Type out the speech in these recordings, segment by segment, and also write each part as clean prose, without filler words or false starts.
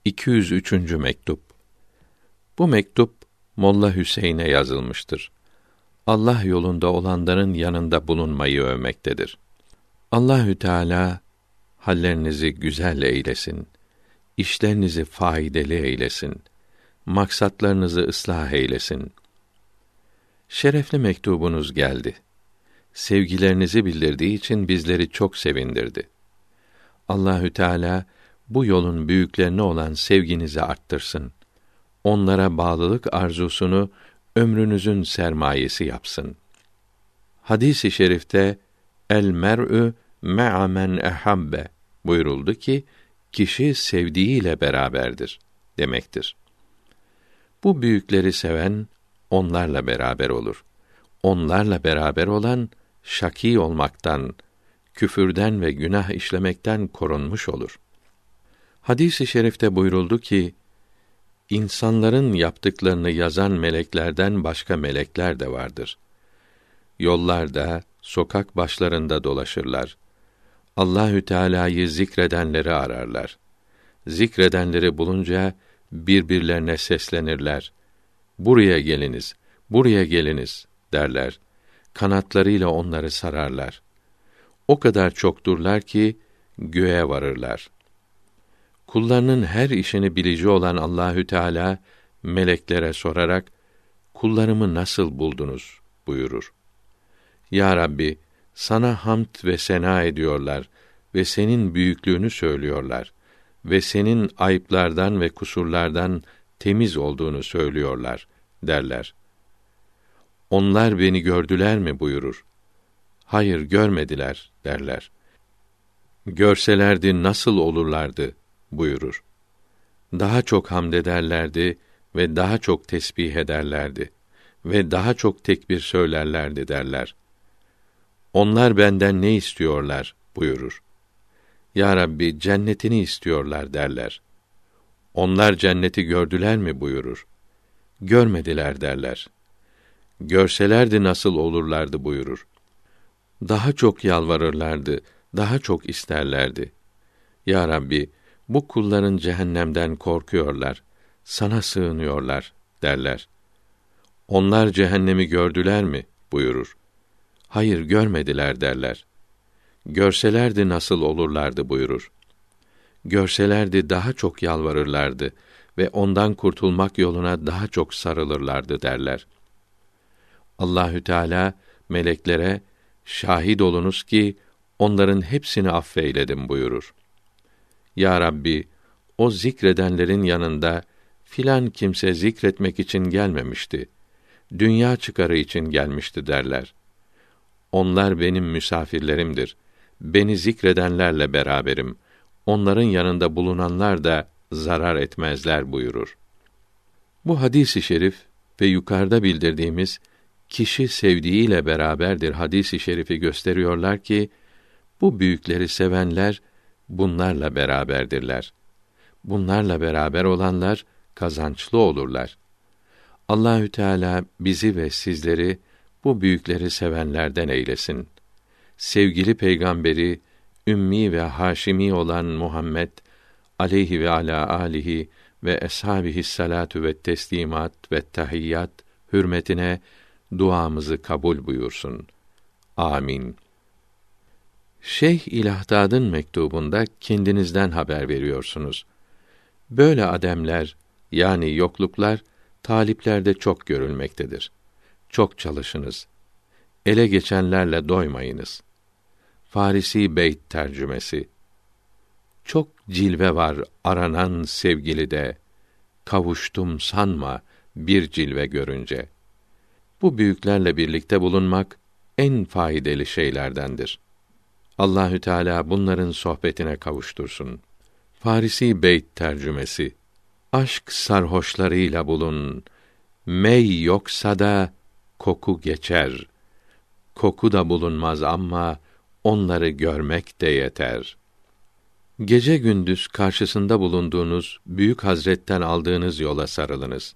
203. mektup. Bu mektup Molla Hüseyin'e yazılmıştır. Allah yolunda olanların yanında bulunmayı övmektedir. Allahü Teala hallerinizi güzel eylesin. İşlerinizi faydalı eylesin. Maksatlarınızı ıslah eylesin. Şerefli mektubunuz geldi. Sevgilerinizi bildirdiği için bizleri çok sevindirdi. Allahü Teala bu yolun büyüklerine olan sevginizi arttırsın. Onlara bağlılık arzusunu ömrünüzün sermayesi yapsın. Hadis-i şerifte el mer'ü me'a men ehabbe buyuruldu ki kişi sevdiğiyle beraberdir demektir. Bu büyükleri seven onlarla beraber olur. Onlarla beraber olan şakî olmaktan, küfürden ve günah işlemekten korunmuş olur. Hadis-i şerifte buyuruldu ki, insanların yaptıklarını yazan meleklerden başka melekler de vardır. Yollarda, sokak başlarında dolaşırlar. Allahü Teala'yı zikredenleri ararlar. Zikredenleri bulunca birbirlerine seslenirler. Buraya geliniz, buraya geliniz derler. Kanatlarıyla onları sararlar. O kadar çokturlar ki göğe varırlar. Kullarının her işini bilici olan Allahü Teala meleklere sorarak kullarımı nasıl buldunuz buyurur. Ya Rabbi, sana hamd ve sena ediyorlar ve senin büyüklüğünü söylüyorlar ve senin ayıplardan ve kusurlardan temiz olduğunu söylüyorlar derler. Onlar beni gördüler mi buyurur. Hayır, görmediler derler. Görselerdi nasıl olurlardı buyurur. Daha çok hamd ederlerdi ve daha çok tesbih ederlerdi ve daha çok tekbir söylerlerdi derler. Onlar benden ne istiyorlar buyurur. Ya Rabbi, cennetini istiyorlar derler. Onlar cenneti gördüler mi buyurur. Görmediler derler. Görselerdi nasıl olurlardı buyurur. Daha çok yalvarırlardı, daha çok isterlerdi. Ya Rabbi, bu kulların cehennemden korkuyorlar, sana sığınıyorlar derler. Onlar cehennemi gördüler mi buyurur. Hayır, görmediler derler. Görselerdi nasıl olurlardı buyurur. Görselerdi daha çok yalvarırlardı ve ondan kurtulmak yoluna daha çok sarılırlardı derler. Allahü Teala meleklere şahit olunuz ki onların hepsini affeyledim buyurur. Ya Rabbi, o zikredenlerin yanında filan kimse zikretmek için gelmemişti. Dünya çıkarı için gelmişti derler. Onlar benim misafirlerimdir. Beni zikredenlerle beraberim. Onların yanında bulunanlar da zarar etmezler buyurur. Bu hadis-i şerif ve yukarıda bildirdiğimiz kişi sevdiğiyle beraberdir hadis-i şerifi gösteriyorlar ki bu büyükleri sevenler bunlarla beraberdirler. Bunlarla beraber olanlar kazançlı olurlar. Allahü Teala bizi ve sizleri bu büyükleri sevenlerden eylesin. Sevgili peygamberi ümmi ve haşimi olan Muhammed aleyhi ve ala alihi ve eshabihi salatu ve teslimat ve tahiyyat hürmetine duamızı kabul buyursun. Amin. Şeyh İlahdad'ın mektubunda kendinizden haber veriyorsunuz. Böyle ademler yani yokluklar taliplerde çok görülmektedir. Çok çalışınız. Ele geçenlerle doymayınız. Farisi Beyt tercümesi. Çok cilve var aranan sevgilide, kavuştum sanma bir cilve görünce. Bu büyüklerle birlikte bulunmak en faydalı şeylerdendir. Allahü Teala bunların sohbetine kavuştursun. Farisi Beyt tercümesi. Aşk sarhoşlarıyla bulun. Mey yoksa da koku geçer. Koku da bulunmaz ama onları görmek de yeter. Gece gündüz karşısında bulunduğunuz büyük hazretten aldığınız yola sarılınız.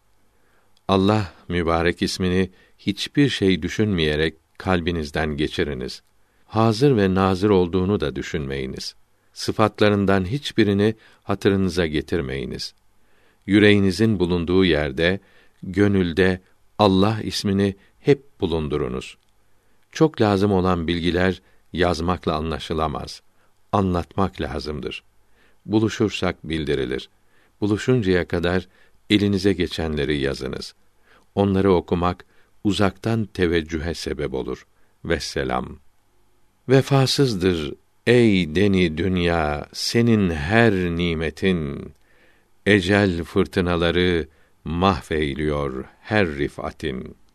Allah mübarek ismini hiçbir şey düşünmeyerek kalbinizden geçiriniz. Hazır ve nazır olduğunu da düşünmeyiniz. sıfatlarından hiçbirini hatırınıza getirmeyiniz. Yüreğinizin bulunduğu yerde, gönülde Allah ismini hep bulundurunuz. Çok lazım olan bilgiler yazmakla anlaşılamaz. Anlatmak lazımdır. Buluşursak bildirilir. Buluşuncaya kadar elinize geçenleri yazınız. Onları okumak uzaktan teveccühe sebep olur. Vesselam. Vefasızdır ey deni dünya senin her nimetin. Ecel fırtınaları mahveyliyor her rifatin.